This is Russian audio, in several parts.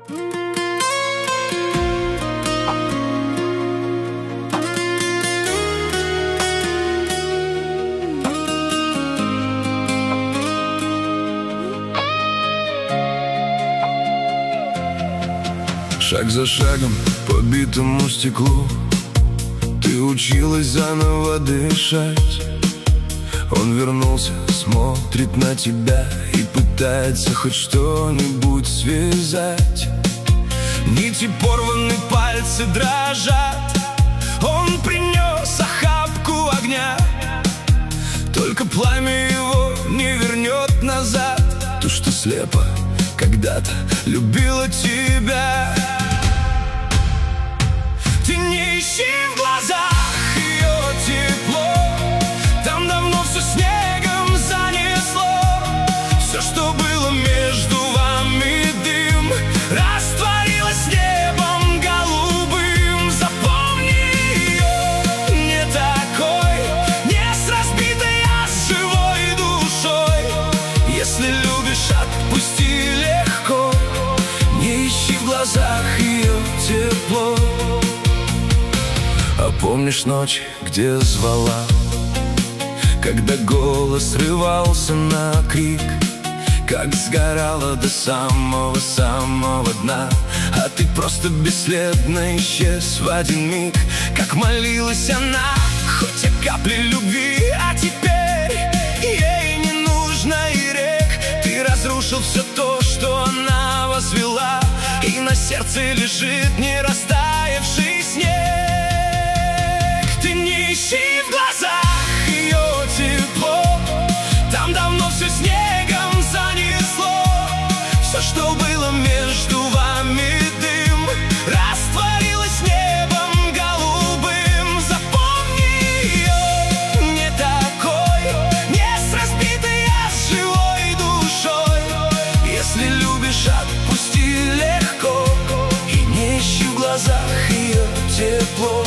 Шаг за шагом по битому стеклу ты училась заново дышать. Он вернулся, смотрит на тебя и пытается хоть что-нибудь связать. Нити порваны, пальцы дрожат. Он принес охапку огня, только пламя его не вернет назад ту, что слепо когда-то любила тебя. Ты не ищи в глазах ее тепло, там давно все снегом занесло. Все, что было между вами, дым, растворилось с небом голубым. Запомни ее не такой, не с разбитой, а с живой душой. Если любишь, отпусти легко, не ищи в глазах ее тепло. А помнишь ночь, где звала, когда голос срывался на крик, как сгорала до самого-самого дна, а ты просто бесследно исчез в один миг. Как молилась она хоть о капле любви, а теперь ей не нужно и рек. Ты разрушил все то, что она возвела, и на сердце лежит не растаявший снег. Ты не ищи в глазах ее тепло, там давно все снегом занесло. Все, что было между вами, дым, растворилось с небом голубым. Запомни ее не такой, не с разбитой, а с живой душой. Если любишь, отпусти легко, и не ищи в глазах ее тепло.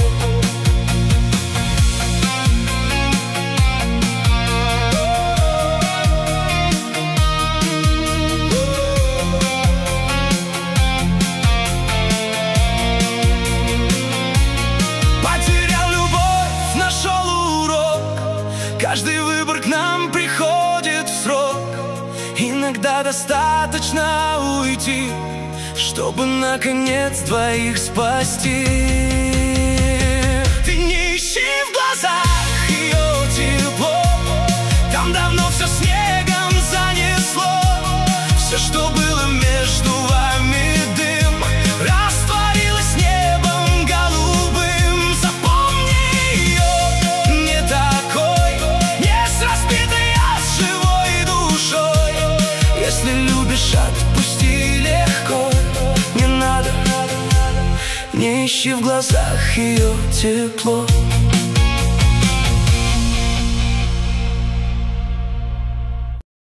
Каждый выбор к нам приходит в срок. Иногда достаточно уйти, чтобы наконец двоих спасти. Ты не ищи в глазах ее тепло, там давно все снегом занесло. Все, что было между вами, дым, растворилось с небом голубым. Запомни ее не такой, не с разбитой, а с живой душой. Если любишь, отпусти легко, не надо, не ищи в глазах ее тепло.